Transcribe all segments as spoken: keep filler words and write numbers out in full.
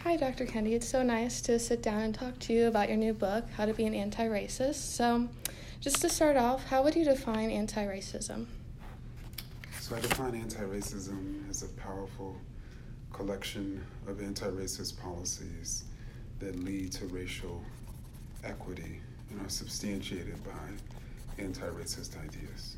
Hi, Doctor Kendi. It's so nice to sit down and talk to you about your new book, How to Be an Anti-Racist. So, just to start off, how would you define anti-racism? So I define anti-racism as a powerful collection of anti-racist policies that lead to racial equity and are substantiated by anti-racist ideas.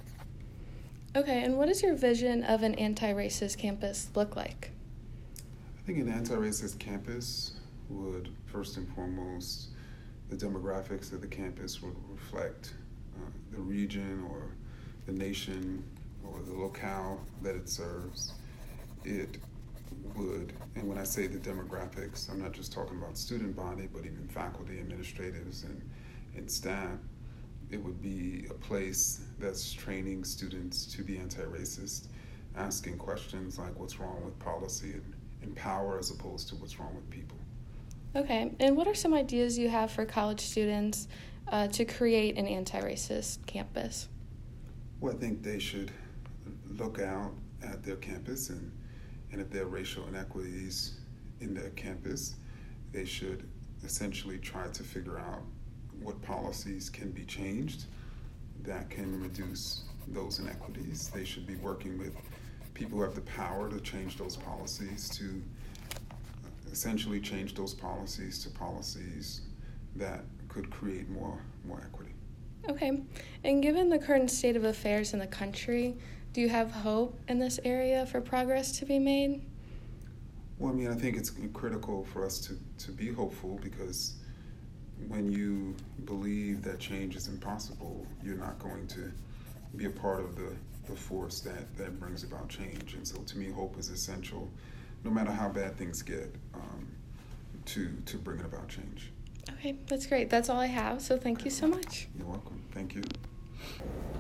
Okay, and what does your vision of an anti-racist campus look like? I think an anti-racist campus would, first and foremost, the demographics of the campus would reflect uh, the region or the nation or the locale that it serves. It would, and when I say the demographics, I'm not just talking about student body, but even faculty, administrators, and, and staff. It would be a place that's training students to be anti-racist, asking questions like what's wrong with policy and, and power as opposed to what's wrong with people. Okay, and what are some ideas you have for college students uh, to create an anti-racist campus? Well, I think they should look out at their campus, and, and if there are racial inequities in their campus, they should essentially try to figure out what policies can be changed that can reduce those inequities. They should be working with people who have the power to change those policies, to essentially change those policies to policies that could create more, more equity. Okay, and given the current state of affairs in the country, do you have hope in this area for progress to be made? Well, I mean, I think it's critical for us to, to be hopeful, because when you believe that change is impossible, you're not going to be a part of the, the force that, that brings about change. And so to me, hope is essential, no matter how bad things get, um, to, to bringing about change. Okay, that's great. That's all I have, so thank you so much. You're welcome. Thank you.